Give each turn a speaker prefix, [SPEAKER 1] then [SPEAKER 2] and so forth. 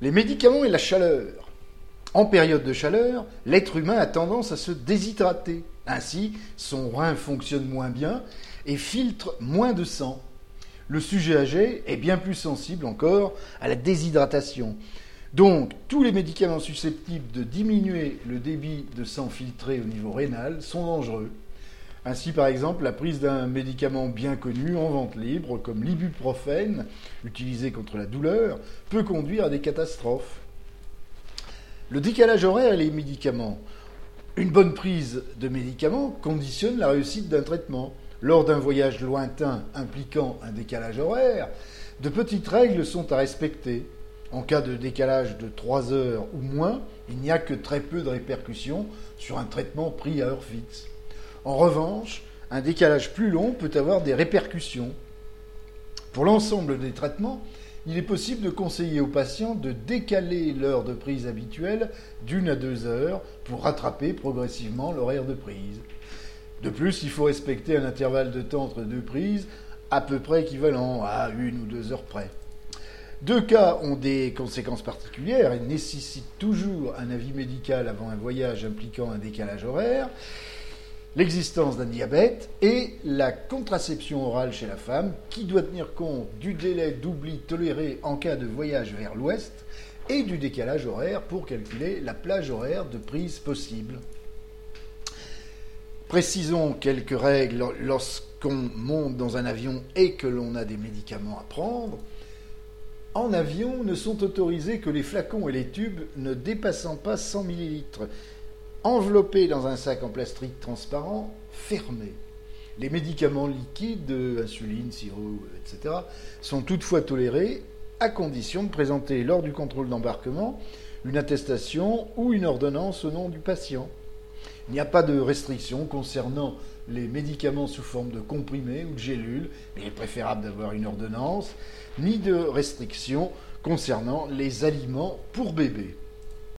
[SPEAKER 1] Les médicaments et la chaleur. En période de chaleur, l'être humain a tendance à se déshydrater. Ainsi, son rein fonctionne moins bien et filtre moins de sang. Le sujet âgé est bien plus sensible encore à la déshydratation. Donc, tous les médicaments susceptibles de diminuer le débit de sang filtré au niveau rénal sont dangereux. Ainsi, par exemple, la prise d'un médicament bien connu en vente libre, comme l'ibuprofène, utilisé contre la douleur, peut conduire à des catastrophes. Le décalage horaire et les médicaments. Une bonne prise de médicaments conditionne la réussite d'un traitement. Lors d'un voyage lointain impliquant un décalage horaire, de petites règles sont à respecter. En cas de décalage de 3 heures ou moins, il n'y a que très peu de répercussions sur un traitement pris à heure fixe. En revanche, un décalage plus long peut avoir des répercussions. Pour l'ensemble des traitements, il est possible de conseiller aux patients de décaler l'heure de prise habituelle d'1 à 2 heures pour rattraper progressivement l'horaire de prise. De plus, il faut respecter un intervalle de temps entre deux prises à peu près équivalent à 1 ou 2 heures près. Deux cas ont des conséquences particulières et nécessitent toujours un avis médical avant un voyage impliquant un décalage horaire. L'existence d'un diabète et la contraception orale chez la femme qui doit tenir compte du délai d'oubli toléré en cas de voyage vers l'ouest et du décalage horaire pour calculer la plage horaire de prise possible. Précisons quelques règles lorsqu'on monte dans un avion et que l'on a des médicaments à prendre. En avion, ne sont autorisés que les flacons et les tubes ne dépassant pas 100 ml, enveloppés dans un sac en plastique transparent, fermé. Les médicaments liquides, insuline, sirop, etc., sont toutefois tolérés à condition de présenter lors du contrôle d'embarquement une attestation ou une ordonnance au nom du patient. Il n'y a pas de restriction concernant les médicaments sous forme de comprimés ou de gélules, mais il est préférable d'avoir une ordonnance, ni de restriction concernant les aliments pour bébés.